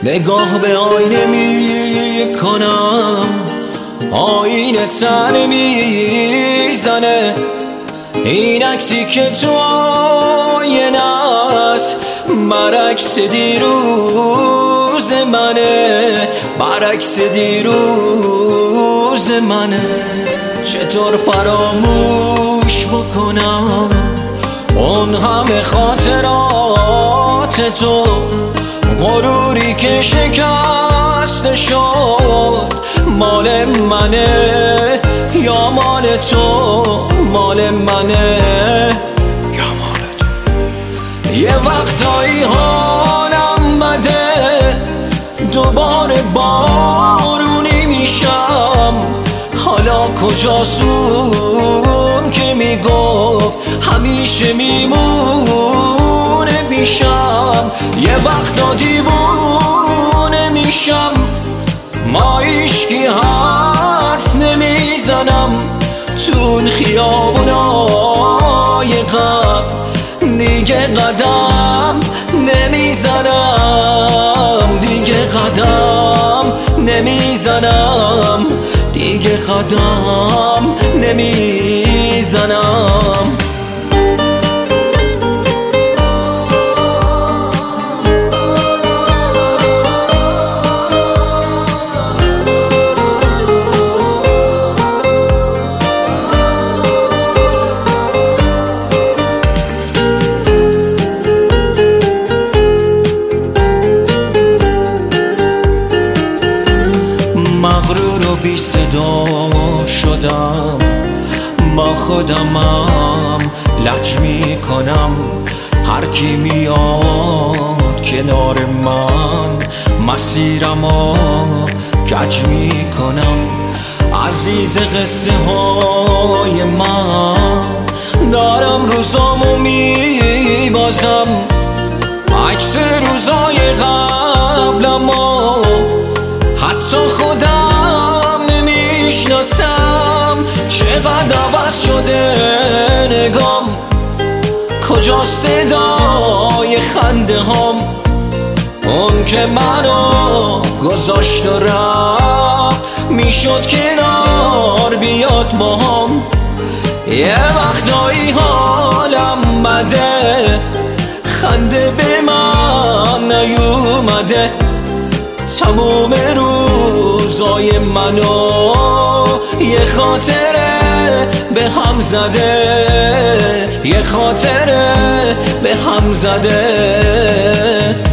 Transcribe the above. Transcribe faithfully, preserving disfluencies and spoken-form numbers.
نگاه به آینه می کنم، آینه تنه می زنه. این عکسی که تو آینه است برعکس دیروز منه، برعکس دیروز منه. چطور فراموش بکنم اون همه خاطرات تو، غروری که شکست شد مال منه یا مال تو، مال منه یا مال تو. یه وقتایی حالم بده، دوباره بارونی میشم. حالا کجاست اون که میگفت همیشه میمونه بیشم؟ یه وقتا دیوونه میشم، ما هیچکی حرف نمیزنم تو اون خیابونای غم. دیگه قدم نمیزنم، دیگه قدم نمیزنم، دیگه قدم نمیزنم. مغرور و بی صدا شدم، با خودمم لج می کنم. هر کی میاد کنار من مسیرمو کج می کنم. عزیز قصه های من دارم روزامو می بازم، عکس روزای قبلمو حتی خودم نمیشناسم. چقدر عوض شده نگام، کجا صدای خنده هم؟ اون که منو گذاشت و رفت میشد کنار بیاد با هم. یه وقتایی حالم بده، خنده به من نیومده. تموم روزای منو یه خاطره به هم زده، یه خاطره به هم زده.